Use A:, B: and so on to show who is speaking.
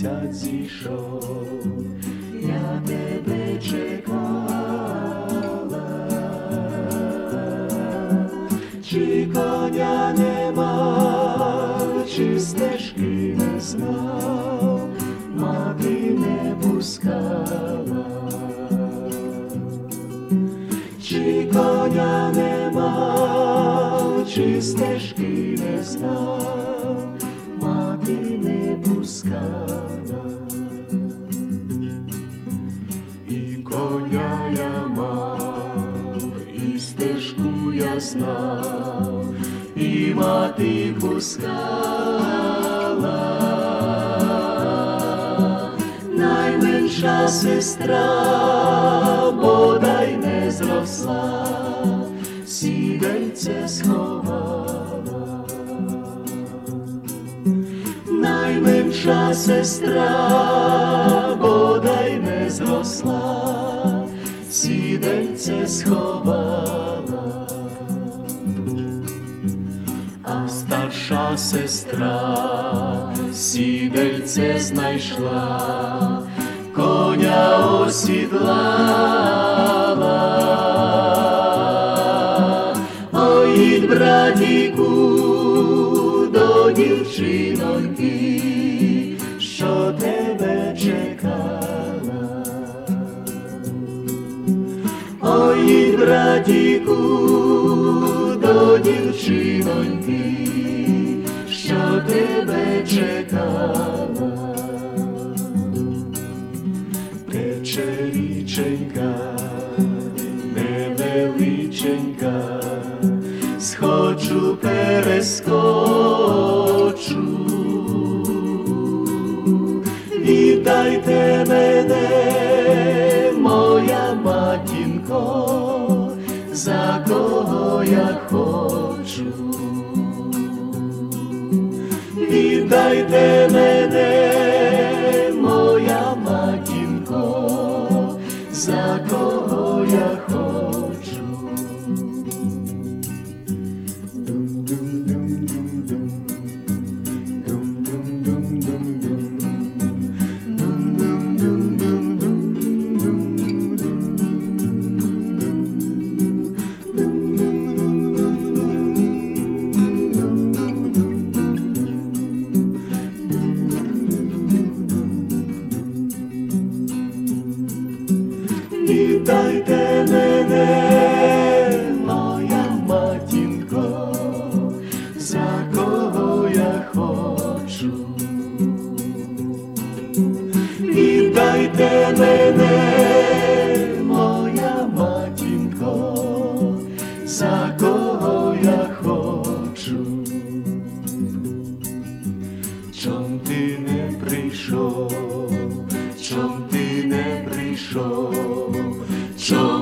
A: місяць зійшов, я тебе чекала, чи коня нема, чи стежки не знав, мати не пускала. Чи коня нема, чи стежки не знав, мати не пускала. І коня я мав, і стежку я знав, і мати пускала. Найменша сестра бодай не зросла, сідельце сховала. Найменша сестра бодай не зросла, сідельце сховала. А старша сестра сідельце знайшла, коня осідлала. Ой, братіку, до дівчиноньки, що тебе чекала. Ой, братіку, до дівчиноньки, що тебе чекала. Тече річенька, невеличенька, схочу, перескочу. Віддайте мене, моя матінко, за кого я хочу. Віддайте мене, моя матінко, за кого я хочу. Віддайте мене, моя матінко, за кого я хочу. Віддайте мене, моя матінко, за кого я хочу. Чом ти не прийшов, чом ти не прийшов, чом